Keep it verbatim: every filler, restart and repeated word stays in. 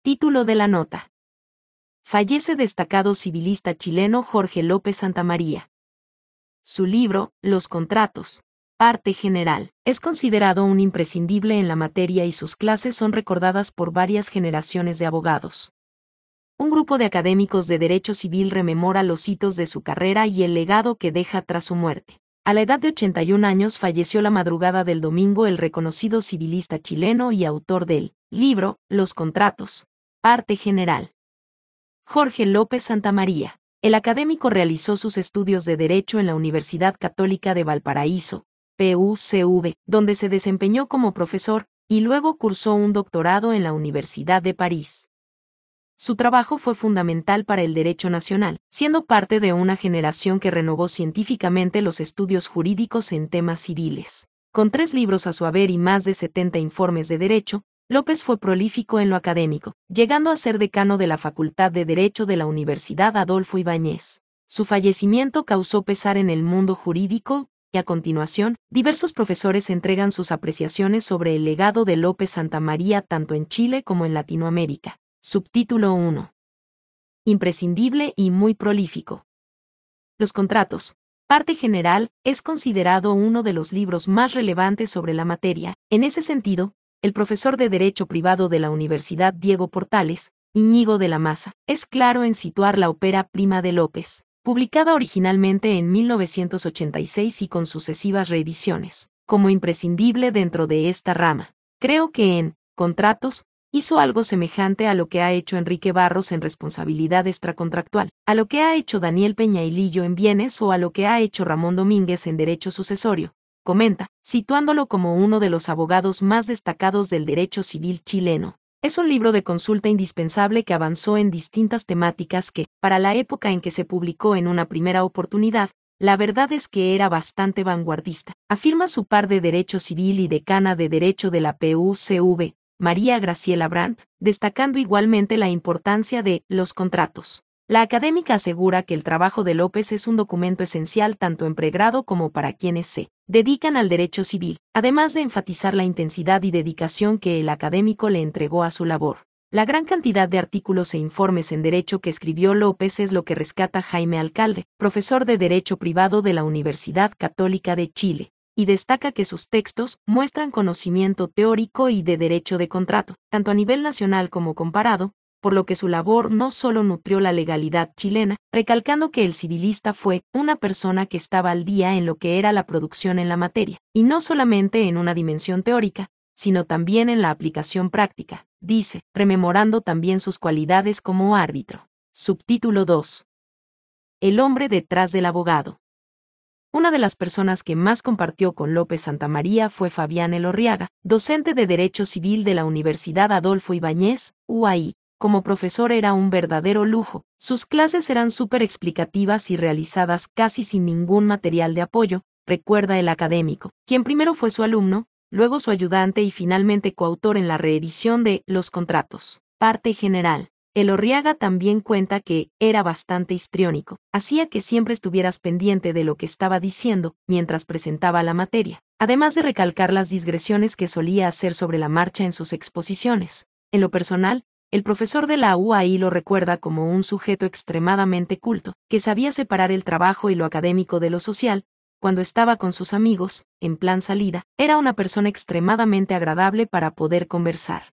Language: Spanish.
Título de la nota. Fallece destacado civilista chileno Jorge López Santamaría. Su libro, Los contratos, parte general, es considerado un imprescindible en la materia y sus clases son recordadas por varias generaciones de abogados. Un grupo de académicos de derecho civil rememora los hitos de su carrera y el legado que deja tras su muerte. A la edad de ochenta y un años falleció la madrugada del domingo el reconocido civilista chileno y autor del libro, Los contratos, parte general. Jorge López Santamaría. El académico realizó sus estudios de Derecho en la Universidad Católica de Valparaíso, P U C V, donde se desempeñó como profesor, y luego cursó un doctorado en la Universidad de París. Su trabajo fue fundamental para el derecho nacional, siendo parte de una generación que renovó científicamente los estudios jurídicos en temas civiles. Con tres libros a su haber y más de setenta informes de derecho, López fue prolífico en lo académico, llegando a ser decano de la Facultad de Derecho de la Universidad Adolfo Ibáñez. Su fallecimiento causó pesar en el mundo jurídico, y a continuación, diversos profesores entregan sus apreciaciones sobre el legado de López Santamaría tanto en Chile como en Latinoamérica. Subtítulo uno. Imprescindible y muy prolífico. Los contratos, parte general, es considerado uno de los libros más relevantes sobre la materia. En ese sentido, el profesor de Derecho Privado de la Universidad Diego Portales, Íñigo de la Maza, es claro en situar la ópera prima de López, publicada originalmente en mil novecientos ochenta y seis y con sucesivas reediciones, como imprescindible dentro de esta rama. Creo que en Contratos hizo algo semejante a lo que ha hecho Enrique Barros en responsabilidad extracontractual, a lo que ha hecho Daniel Peñailillo en bienes o a lo que ha hecho Ramón Domínguez en derecho sucesorio, comenta, situándolo como uno de los abogados más destacados del derecho civil chileno. Es un libro de consulta indispensable que avanzó en distintas temáticas que, para la época en que se publicó en una primera oportunidad, la verdad es que era bastante vanguardista, afirma su par de Derecho Civil y decana de Derecho de la P U C V, María Graciela Brandt, destacando igualmente la importancia de los contratos. La académica asegura que el trabajo de López es un documento esencial tanto en pregrado como para quienes se dedican al derecho civil, además de enfatizar la intensidad y dedicación que el académico le entregó a su labor. La gran cantidad de artículos e informes en derecho que escribió López es lo que rescata Jaime Alcalde, profesor de Derecho Privado de la Universidad Católica de Chile, y destaca que sus textos muestran conocimiento teórico y de derecho de contrato, tanto a nivel nacional como comparado, por lo que su labor no solo nutrió la legalidad chilena, recalcando que el civilista fue una persona que estaba al día en lo que era la producción en la materia, y no solamente en una dimensión teórica, sino también en la aplicación práctica, dice, rememorando también sus cualidades como árbitro. Subtítulo dos. El hombre detrás del abogado. Una de las personas que más compartió con López Santamaría fue Fabián Elorriaga, docente de Derecho Civil de la Universidad Adolfo Ibáñez, U A I. Como profesor era un verdadero lujo. Sus clases eran súper explicativas y realizadas casi sin ningún material de apoyo, recuerda el académico, quien primero fue su alumno, luego su ayudante y finalmente coautor en la reedición de Los contratos, parte general. Elorriaga también cuenta que era bastante histriónico, hacía que siempre estuvieras pendiente de lo que estaba diciendo mientras presentaba la materia, además de recalcar las digresiones que solía hacer sobre la marcha en sus exposiciones. En lo personal, el profesor de la U A I lo recuerda como un sujeto extremadamente culto, que sabía separar el trabajo y lo académico de lo social. Cuando estaba con sus amigos, en plan salida, era una persona extremadamente agradable para poder conversar.